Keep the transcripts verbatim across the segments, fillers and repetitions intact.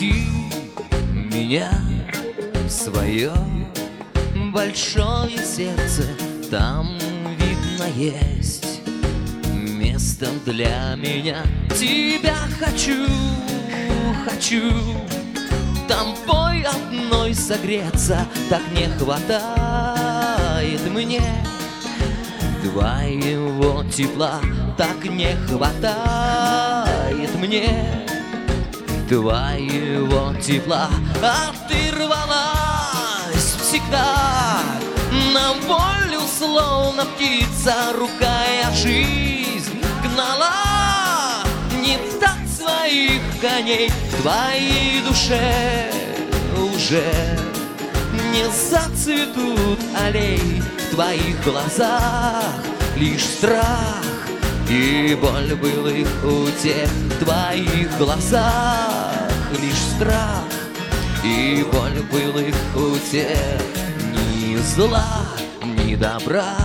Впусти меня в свое большое сердце, там видно есть место для меня. Тебя хочу, хочу, тобой одной согреться, так не хватает мне твоего тепла, так не хватает мне твоего тепла. А ты рвалась всегда на волю, словно птица, рукая жизнь гнала. Не так своих коней в твоей душе уже не зацветут аллеи. В твоих глазах лишь страх и боль былых утех. В твоих глазах лишь страх и боль былых утех. Ни зла, ни добра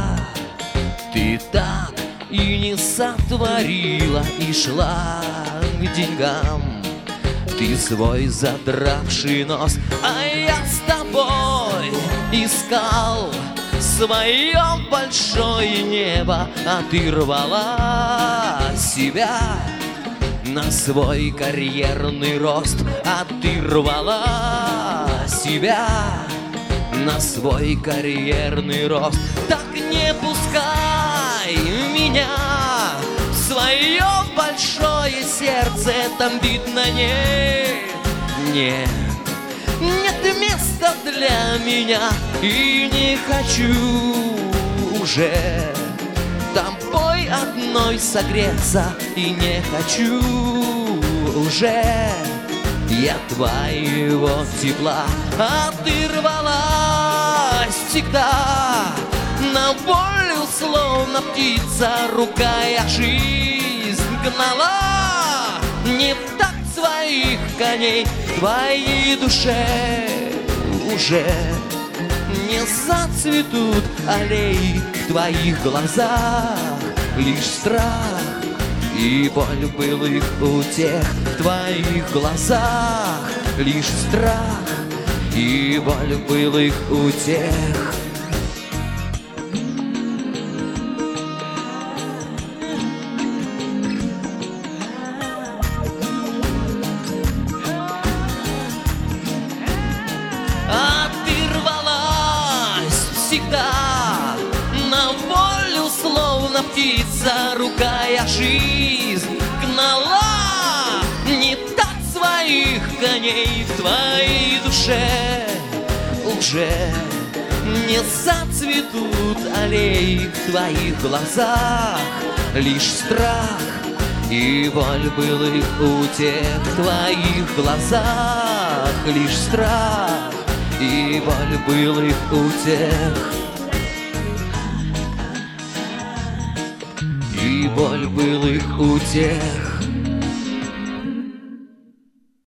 ты так и не сотворила, и шла к деньгам ты свой задравший нос. А я с тобой искал свое большое небо, а ты рвала себя на свой карьерный рост. А ты рвала себя на свой карьерный рост. Так не пускай меня в свое большое сердце, там видно нет, нет, нет места для меня. И не хочу уже тобой одной согреться, и не хочу уже я твоего тепла. А ты рвалась всегда на волю, словно птица, рукая жизнь гнала. Не так своих коней в твоей душе уже не зацветут аллеи. В твоих глазах лишь страх и боль былых утех. В твоих глазах лишь страх и боль былых утех. А ты рвалась всегда на волю, словно птица, рукая жизнь гнала. Не так своих коней в твоей душе уже не зацветут аллеи. В твоих глазах лишь страх и боль былых утех. В твоих глазах лишь страх и боль былых утех. И боль былых утех.